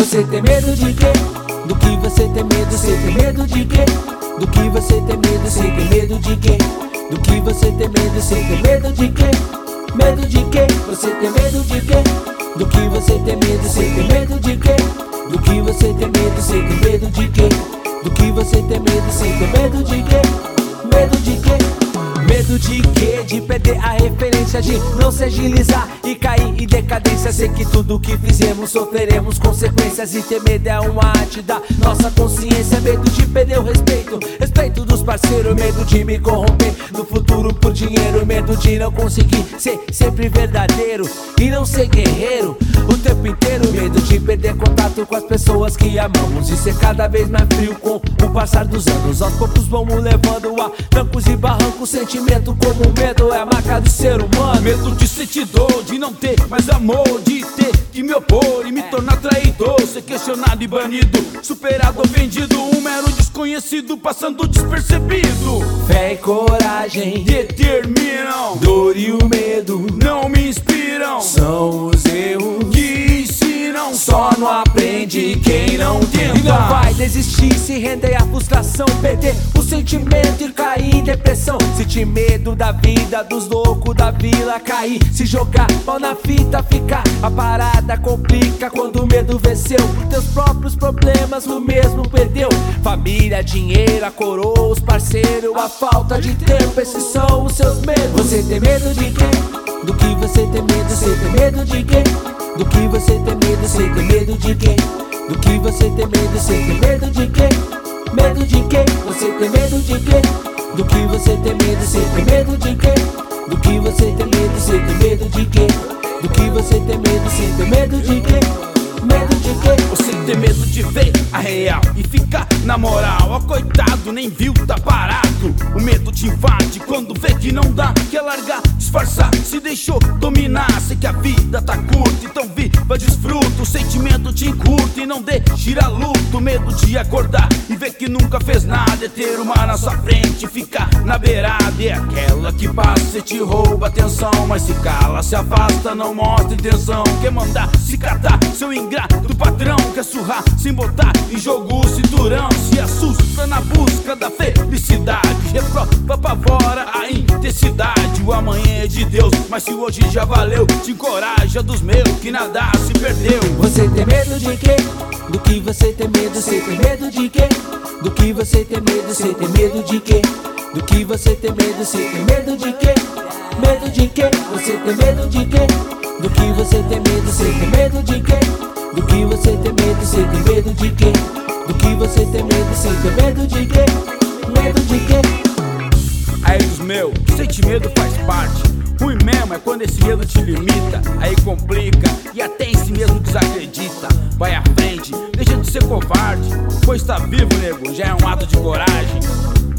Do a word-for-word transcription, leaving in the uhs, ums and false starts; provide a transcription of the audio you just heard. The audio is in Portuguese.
Você tem medo de quê? Do que você tem medo? Você tem medo de quê? Do que você tem medo? Você tem medo de quê? Do que você tem medo? Você tem medo de quê? Medo de quê? Você tem medo de quê? Do que você tem medo? Você tem medo de quê? Do que você tem medo? Você tem medo de quê? Do que você tem medo? Você tem medo de quê? Medo de quê? Medo de quê? De perder a referência, de não se agilizar e cair em decadência. Sei que tudo que fizemos sofreremos consequências, e ter medo é uma arte da nossa consciência. Medo de perder o respeito, respeito dos parceiros. Medo de me corromper no futuro por dinheiro. Medo de não conseguir ser sempre verdadeiro e não ser guerreiro o tempo inteiro. Medo de perder contato com as pessoas que amamos e ser cada vez mais frio com o passar dos anos. Aos poucos vamos levando a trancos e barrancos. Sentimento como medo é a marca do ser humano. Medo de sentir dor, de não ter mais amor, de ter que me opor e me tornar traidor, ser questionado e banido, superado, ofendido, um mero desconhecido passando despercebido. Fé e coragem determinam, dor e o medo não me inspiram, são os erros que ensinam. Só não aprende quem não tenta. E não vai desistir, se render à frustração, perder o sentimento e cair em depressão. Sentir medo da vida, dos loucos da vila, cair, se jogar pau na fita, ficar. A parada complica quando o medo venceu. Por teus próprios problemas o mesmo perdeu. Família, dinheiro, a coroa, os parceiros, a falta de tempo, esses são os seus medos. Você tem medo de quê? Do que você tem medo? Você tem medo de quê? Do que você tem medo? Você tem medo de quê? Do que você tem medo? Você tem medo de quê? Medo de quê? Você tem medo de quê? Do que você tem medo? Você tem medo de quê? Do que você tem medo? Você tem medo de quê? Do que você tem medo? Você tem medo de quê? Medo de quê? Você tem medo de ver a real e ficar na moral. Ó, coitado, nem viu, tá parado. O medo te invade quando vê que não dá, quer largar, disfarçar, se deixou dominar. Sei que a vida tá curta, então viva, desfruta. O sentimento te encurta e não deixa ir a luto. Medo de acordar e ver que nunca fez nada, é ter uma na sua frente, ficar na beirada. É aquela que passa e te rouba atenção, mas se cala, se afasta, não mostra intenção. Quer mandar se catar, seu ingrato patrão, quer surrar sem botar em jogo o cinturão. Se assusta na busca da felicidade, reprova, apavora a intensidade. O amanhã é de Deus, mas se hoje já valeu, te encoraja dos meus, que nada se perdeu. Você tem medo de quê? Do que você tem medo? Você tem medo de quê? Do que você tem medo? Você tem medo de quê? Do que você tem medo? Você tem medo de quê? Medo de quê? Você tem medo de quê? Do que você tem medo? Você tem medo de quê? Do que você tem medo? Você tem medo de quê? Do que você tem medo? Você tem medo de quê? Medo de quê? Aí dos meus, sentir medo faz parte. Ruim mesmo é quando esse medo te limita, aí complica e até em si mesmo desacredita. Vai à frente, deixa de ser covarde, pois tá vivo, nego, já é um ato de coragem.